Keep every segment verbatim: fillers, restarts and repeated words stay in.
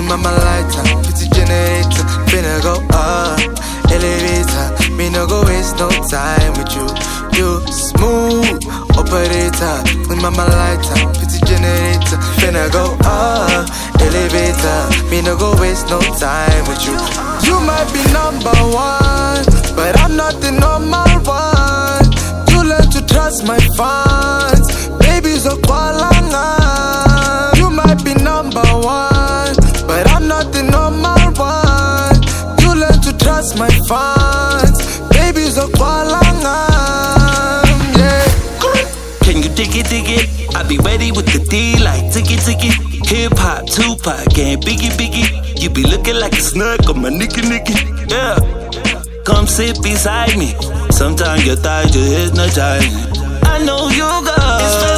Clean my lighter, pretty generator, finna go up. Elevator, me no go waste no time with you. You smooth operator, clean my lighter, pretty generator, finna go up. Elevator, me no go waste no time with you. You might be number one, but I'm not the normal one. You learn to trust my fans, babies of Kualanga. You might be number one, but I'm not the normal one. You learn to trust my fans, babies of Kualanga. Yeah. Can you dig it, dig it? I be ready with the D like ticky ticky. Hip hop, Tupac, and Biggie Biggie. You be looking like a snug on my nicky nicky. Yeah. Come sit beside me. Sometimes your thighs just hypnotize me. I know you got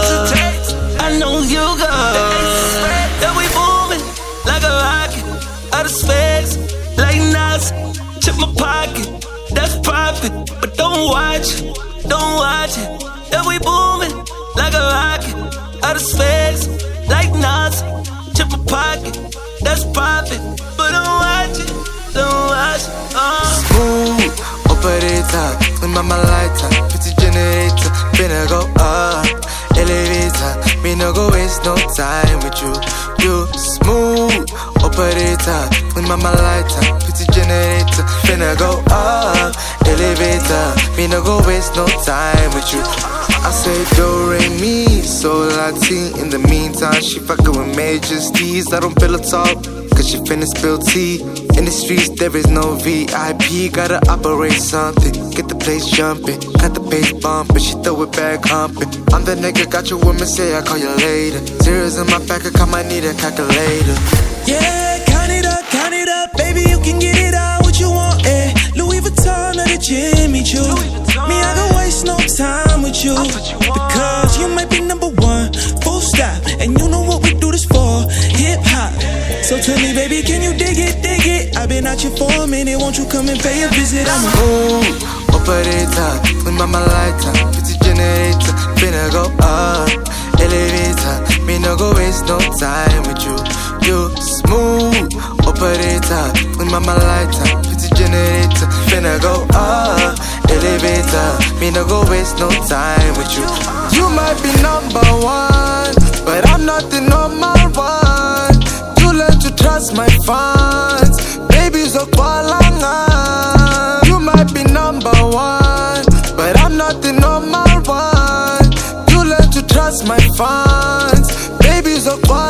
I know you got that we moving like a rocket out of space, like NASA. Check my pocket, that's profit. But don't watch it, don't watch it. That we moving like a rocket out of space, like NASA. Check my pocket, that's profit. But don't watch it, don't watch it. Uh. Smooth operator, clean my lighter, pretty generator, finna go up. Elevator, me no go waste no time with you. You smooth operator, clean my lighter, pretty generator, finna go up. Elevator, me no go waste no time with you. I say do re mi, so Latin. In the meantime, she fucking with major steez. I don't feel a talk, cause she finna spill tea. In the streets, there is no V I P. Gotta operate something, get the place jumping. Got the bass bumping, she throw it back humping. I'm the nigga, got your woman say I call you later. Zeros in my back, I come, I need a calculator. Yeah, count it up, count it up. Baby, you can get it all what you want, eh. Louis Vuitton or the Jimmy Choo. Me, I don't waste no time with you, because you might be number one, full stop. And you know what we do this for, hip hop. So tell me, baby, can you dig it, dig it? I've been out here for a minute, won't you come and pay a visit? I'm a smooth operator, clean my lighter, pretty generator, finna go up. Elevator, me no go waste no time with you. You smooth operator, clean my lighter, pretty generator, finna go up. Elevator, me no go waste no time with you. You might be number one, but I'm not the normal one. You learn to trust my fans, babies of Kualanga. You might be number one, but I'm not the normal one. You learn to trust my fans, babies of Kualanga.